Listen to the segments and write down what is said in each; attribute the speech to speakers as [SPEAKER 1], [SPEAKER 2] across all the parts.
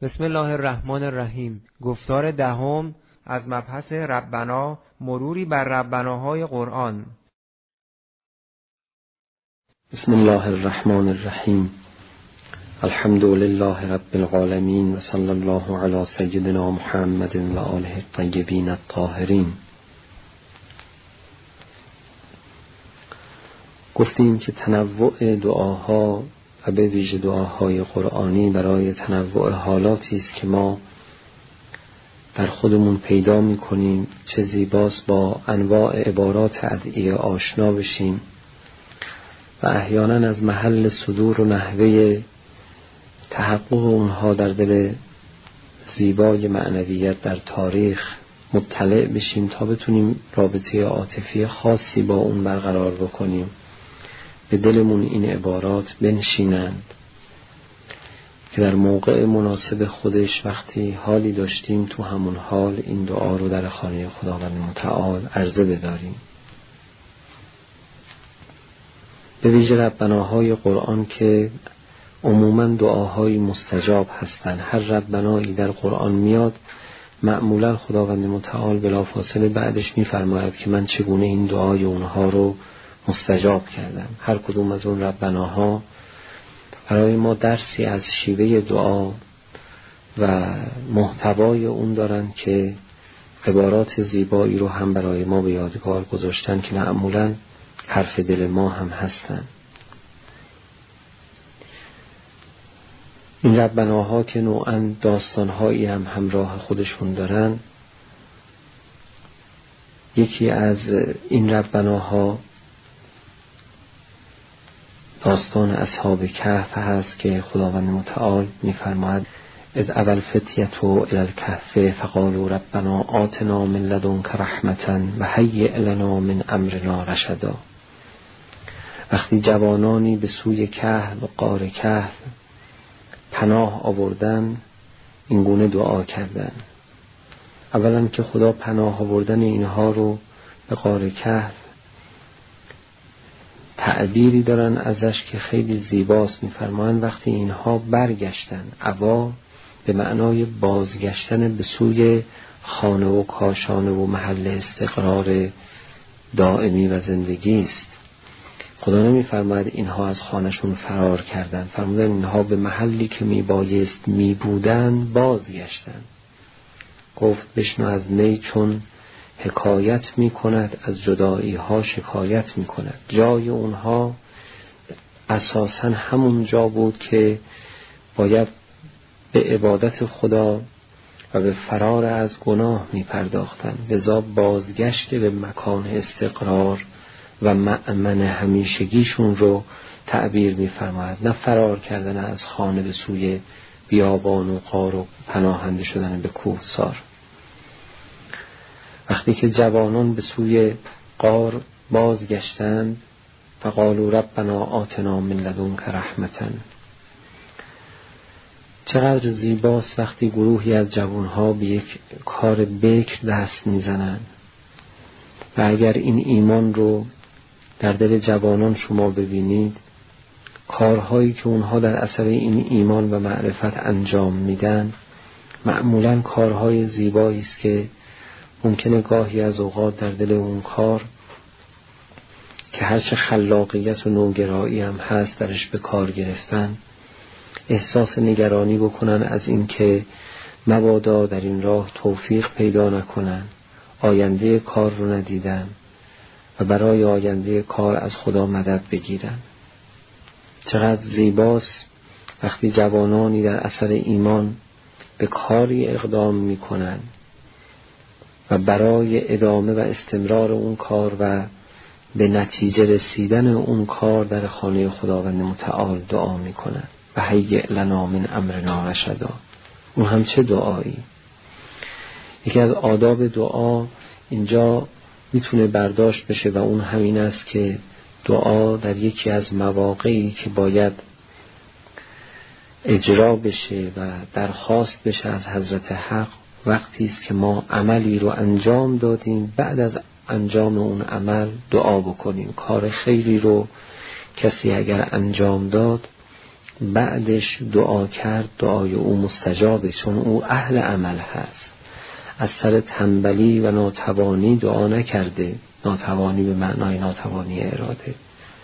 [SPEAKER 1] بسم الله الرحمن الرحیم. گفتار دهم از مبحث ربنا، مروری بر ربناهای قرآن.
[SPEAKER 2] بسم الله الرحمن الرحیم. الحمد لله رب العالمین و صلی الله علی سیدنا محمد و آله الطیبین الطاهرین. گفتیم که تنوع دعاها و به ویژه دعاهای قرآنی برای تنوع حالاتی است که ما در خودمون پیدا می‌کنیم. چه زیباست با انواع عبارات ادعیه آشنا بشیم و احیانا از محل صدور و نحوه تحقق اونها در دل زیبای معنویت در تاریخ مطلع بشیم تا بتونیم رابطه عاطفی خاصی با اون برقرار بکنیم، به دلمون این عبارات بنشینند که در موقع مناسب خودش وقتی حالی داشتیم تو همون حال این دعا رو در خانه خداوند متعال عرضه بداریم. به ویژه ربناهای قرآن که عموماً دعاهای مستجاب هستند. هر ربنایی در قرآن میاد معمولاً خداوند متعال بلافاصله بعدش میفرماید که من چگونه این دعای اونها رو مستجاب کردم. هر کدوم از اون ربناها برای ما درسی از شیوه دعا و محتوای اون دارن که عبارات زیبایی رو هم برای ما به یادگار گذاشتن که معمولاً حرف دل ما هم هستن. این ربناها که نوعاً داستانهایی هم همراه خودشون دارن، یکی از این ربناها داستان اصحاب کهف هست که خداوند متعال می‌فرماید اذ اول الفتیة الی الکهف فقالوا ربنا آتنا من لدنک رحمة و هیئ لنا من امرنا رشدا. وقتی جوانانی به سوی کهف و غار کهف پناه آوردن، این گونه دعا کردن. اولا که خدا پناه آوردن اینها رو به غار کهف تعبیری دارن ازش که خیلی زیباست. میفرمایند وقتی اینها برگشتن، عوا به معنای بازگشتن به سوی خانه و کاشانه و محل استقرار دائمی و زندگی است. خدا نمیفرماید اینها از خانهشون فرار کردن، فرمودن اینها به محلی که میبایست میبودن بازگشتن. گفت بشنو از می چون حکایت میکند، از جدایی ها شکایت میکند. جای اونها اساساً همون جا بود که باید به عبادت خدا و به فرار از گناه میپرداختن. لذا بازگشت به مکان استقرار و مأمن همیشگیشون رو تعبیر میفرماید، نه فرار کردن از خانه به سوی بیابان و غار و پناهنده شدن به کوهسار. وقتی که جوانان به سوی غار بازگشتند فقالوا ربنا آتنا من لدنک رحمة. چقدر زیباست وقتی گروهی از جوانها به یک کار بکر دست میزنند. و اگر این ایمان رو در دل جوانان شما ببینید، کارهایی که اونها در اثر این ایمان و معرفت انجام میدن معمولاً کارهای زیبایی است که ممکنه گاهی از اوقات در دل اون کار که هرچه خلاقیت و نوگرایی هم هست درش به کار گرفتن، احساس نگرانی بکنن از این که مبادا در این راه توفیق پیدا نکنن، آینده کار رو ندیدن و برای آینده کار از خدا مدد بگیرن. چقدر زیباست وقتی جوانانی در اثر ایمان به کاری اقدام میکنن و برای ادامه و استمرار اون کار و به نتیجه رسیدن اون کار در خانه خداوند متعال دعا میکنن و هیئ لنا من امرنا رشدا. اون هم چه دعایی! یکی از آداب دعا اینجا میتونه برداشت بشه و اون همین است که دعا در یکی از مواقعی که باید اجرا بشه و درخواست بشه از حضرت حق، وقتی است که ما عملی رو انجام دادیم، بعد از انجام اون عمل دعا بکنیم. کار خیری رو کسی اگر انجام داد، بعدش دعا کرد، دعای او مستجابه، چون او اهل عمل هست. از سر تنبلی و ناتوانی دعا نکرده، ناتوانی به معنای ناتوانی اراده.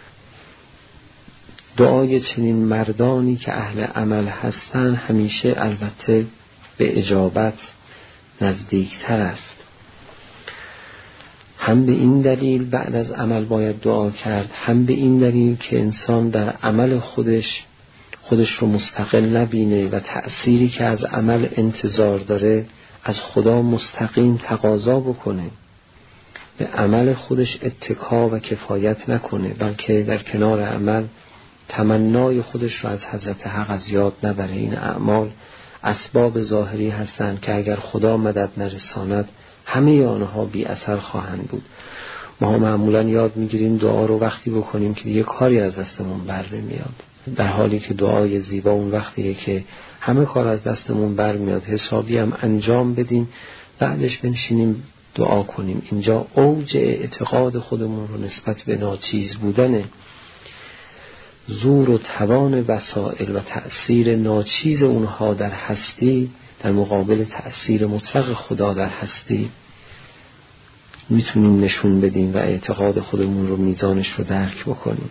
[SPEAKER 2] دعای چنین مردانی که اهل عمل هستن همیشه البته به اجابت نزدیکتر است. هم به این دلیل بعد از عمل باید دعا کرد، هم به این دلیل که انسان در عمل خودش رو مستقل نبینه و تأثیری که از عمل انتظار داره از خدا مستقیم تقاضا بکنه، به عمل خودش اتکا و کفایت نکنه، بلکه در کنار عمل تمنای خودش رو از حضرت حق از یاد نبره. این اعمال اسباب ظاهری هستند که اگر خدا مدد نرساند همه آنها بی اثر خواهند بود. ما معمولا یاد میگیریم دعا رو وقتی بکنیم که دیگه کاری از دستمون بر نمیاد، در حالی که دعای زیبا اون وقتیه که همه کار از دستمون بر میاد، حسابی هم انجام بدیم، بعدش بنشینیم دعا کنیم. اینجا اوج اعتقاد خودمون رو نسبت به ناچیز بودن زور و توان وسائل و تأثیر ناچیز اونها در هستی در مقابل تأثیر مطلق خدا در هستی میتونیم نشون بدیم و اعتقاد خودمون رو میزانش رو درک بکنیم.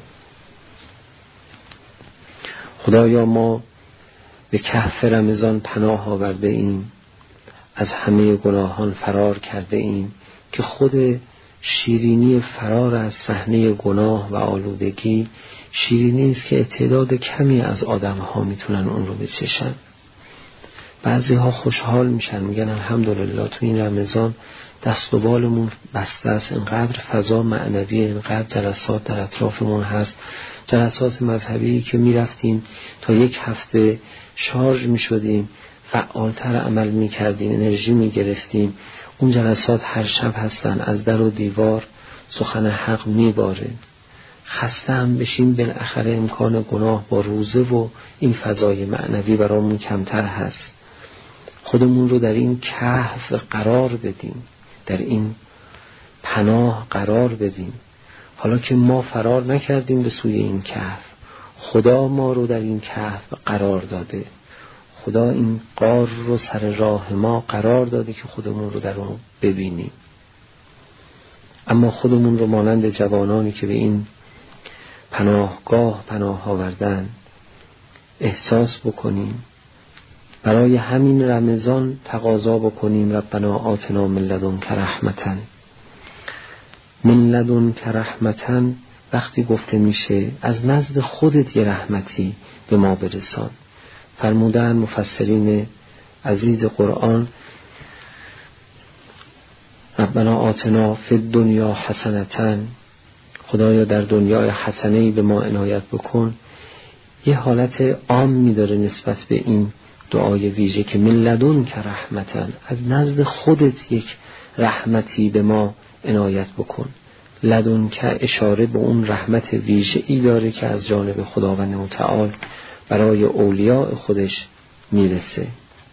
[SPEAKER 2] خدایا ما به کهف رمضان پناه آورده ایم، از همه گناهان فرار کرده ایم که خود شیرینی فرار از صحنه گناه و آلودگی شیرینی است که تعداد کمی از آدم‌ها میتونن اون رو بچشن. بعضی‌ها خوشحال میشن، میگن الحمدلله تو این رمضان دست و بالمون بسته است، اینقدر فضا معنوی، اینقدر جلسات در اطرافمون هست، جلسات مذهبی که میرفتیم تا یک هفته شارژ میشدیم، فعالتر عمل میکردیم، انرژی میگرفتیم. اون جلسات هر شب هستن، از در و دیوار سخن حق میباره. خسته هم بشیم بالاخره امکان گناه با روزه و این فضای معنوی برامون کمتر هست. خودمون رو در این کهف قرار بدیم، در این پناه قرار بدیم. حالا که ما فرار نکردیم به سوی این کهف، خدا ما رو در این کهف قرار داده. خدا این غار رو سر راه ما قرار داده که خودمون رو در اون ببینیم. اما خودمون رو مانند جوانانی که به این پناهگاه پناه آوردن احساس بکنیم. برای همین رمضان تقاضا بکنیم ربنا آتنا من لدنک رحمتن. من لدنک رحمتن وقتی گفته میشه از نزد خودت یه رحمتی به ما برسان. فرمودن مفسرین عزیز قرآن ربنا آتنا فی الدنیا حسنتن، خدایا در دنیای حسنه‌ای به ما عنایت بکن. یه حالت عامی داره نسبت به این دعای ویژه که من لدنک رحمتن، از نزد خودت یک رحمتی به ما عنایت بکن. لدنک اشاره به اون رحمت ویژه‌ای داره که از جانب خداوند متعال برای اولیاء خودش میرسه.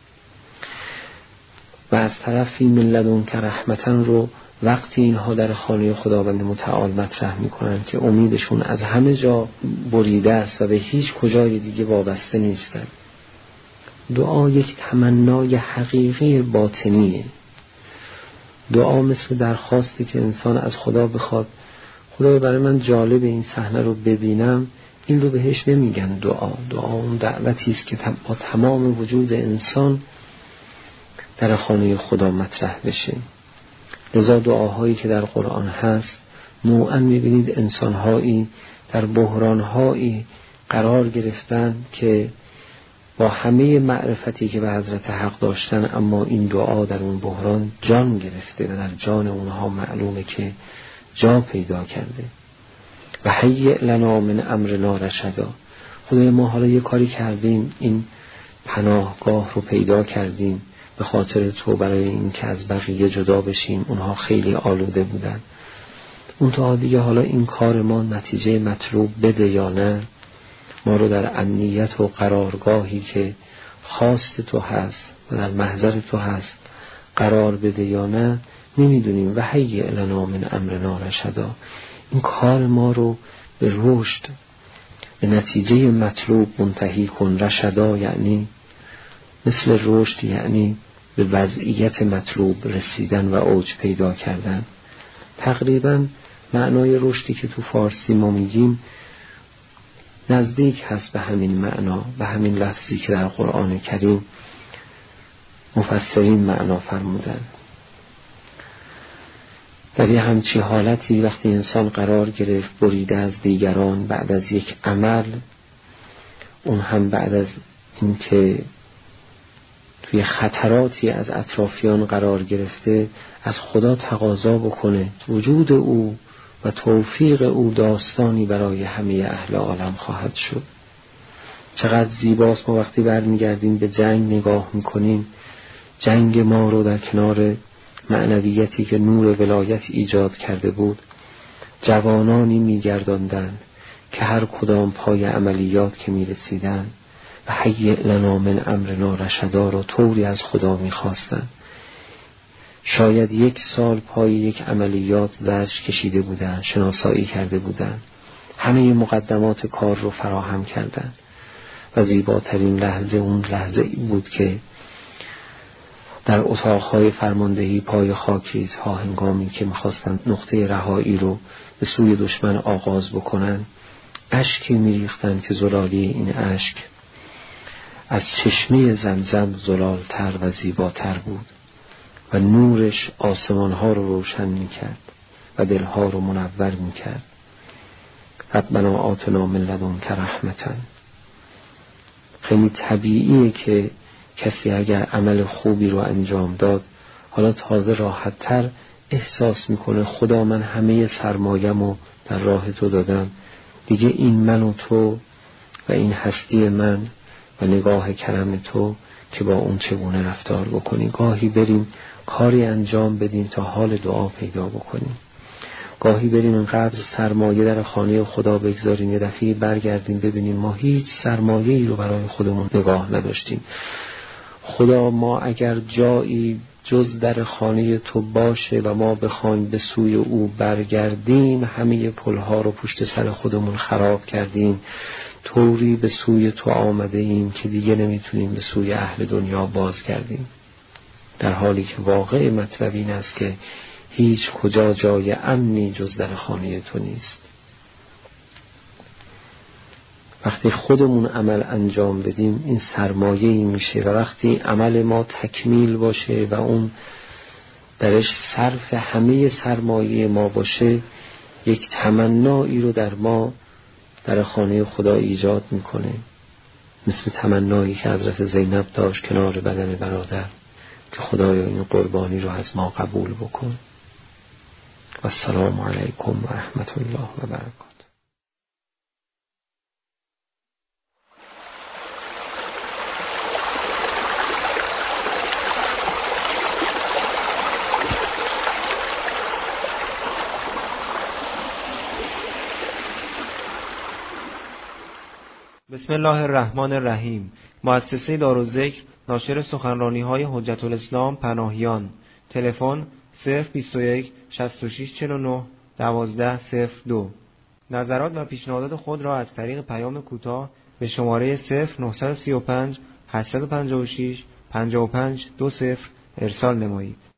[SPEAKER 2] و از طرفی من لدنک رحمتن رو وقتی اینها در خانه خداوند متعال مطرح میکنن که امیدشون از همه جا بریده است و به هیچ کجای دیگه وابسته نیستن. دعا یک تمنای حقیقی باطنیه. دعا مثل درخواستی که انسان از خدا بخواد خدای برای من جالب این صحنه رو ببینم، این رو بهش نمیگن دعا. دعا اون دعوتی است که با تمام وجود انسان در خانه خدا مطرح بشه. لذا دعاهایی که در قرآن هست نوعاً میبینید انسانهایی در بحرانهایی قرار گرفتن که با همه معرفتی که به حضرت حق داشتن، اما این دعا در اون بحران جان گرفته و در جان اونها معلومه که جا پیدا کرده. و هیئ لنا من امرنا رشدا. خدای ما حالا یه کاری کردیم، این پناهگاه رو پیدا کردیم به خاطر تو، برای این که از بقیه جدا بشیم. اونها خیلی آلوده بودن. اون تا دیگه حالا این کار ما نتیجه مطلوب بده یا نه، ما رو در امنیت و قرارگاهی که خواست تو هست و در محضر تو هست قرار بده یا نه نمیدونیم. و هیئ لنا من امرنا رشدا. این کار ما رو به رشد به نتیجه مطلوب منتهی کن. رشدا یعنی مثل رشد، یعنی به وضعیت مطلوب رسیدن و اوج پیدا کردن. تقریبا معنای رشدی که تو فارسی ما میگیم نزدیک هست به همین معنا، به همین لفظی که در قرآن کریم مفسرین معنا فرمودن. در یه همچی حالتی وقتی انسان قرار گرفت بریده از دیگران بعد از یک عمل، اون هم بعد از اینکه توی خطراتی از اطرافیان قرار گرفته، از خدا تقاضا بکنه وجود او و توفیق او داستانی برای همه اهل عالم خواهد شد. چقدر زیباست ما وقتی برمیگردیم به جنگ نگاه میکنیم، جنگ ما رو در کنار معنویتی که نور ولایت ایجاد کرده بود، جوانانی میگرداندن که هر کدام پای عملیات که میرسیدن و هیئ لنا من امرنا رشدا رو طوری از خدا میخواستن. شاید 1 سال پای یک عملیات زجر کشیده بودن، شناسایی کرده بودن، همه مقدمات کار رو فراهم کردن و زیباترین لحظه اون لحظه ای بود که در اتاقهای فرماندهی پای خاکریزها هنگامی که میخواستن نقطه رهایی رو به سوی دشمن آغاز بکنن، اشکی میریختن که زلالی این اشک از چشمه زمزم زلالتر و زیباتر بود و نورش آسمانها رو روشن میکرد و دلها رو منور میکرد. ربنا آتنا من لدنک رحمتا. خیلی طبیعیه که کسی اگر عمل خوبی رو انجام داد حالا تازه راحت‌تر احساس میکنه خدا من همه سرمایه‌مو در راه تو دادم، دیگه این من و تو و این هستی من و نگاه کرم تو که با اون چگونه رفتار بکنی. گاهی بریم کاری انجام بدیم تا حال دعا پیدا بکنیم، گاهی بریم انقدر سرمایه در خانه خدا بگذاریم یه دفعه برگردیم ببینیم ما هیچ سرمایه‌ای رو برای خودمون نگاه نداشتیم. خدا ما اگر جایی جز در خانه تو باشه و ما بخوایم به سوی او برگردیم، همه پلها رو پشت سر خودمون خراب کردیم، طوری به سوی تو آمده ایم که دیگه نمیتونیم به سوی اهل دنیا بازگردیم، در حالی که واقع مطلب این است که هیچ کجا جای امنی جز در خانه تو نیست. وقتی خودمون عمل انجام بدیم این سرمایه‌ای میشه و وقتی عمل ما تکمیل باشه و اون درش صرف همه سرمایه ما باشه، یک تمنایی رو در ما در خانه خدا ایجاد میکنه، مثل تمنایی که حضرت زینب داشت کنار بدن برادر که خدایا این قربانی رو از ما قبول بکن. و السلام علیکم و رحمت الله و برکاته.
[SPEAKER 1] بسم الله الرحمن الرحیم. مؤسسه دارالذکر ناشر سخنرانی‌های حجت الاسلام پناهیان. تلفن 021 6649 1202. نظرات و پیشنهادات خود را از طریق پیام کوتاه به شماره 0935 856 5520 ارسال نمایید.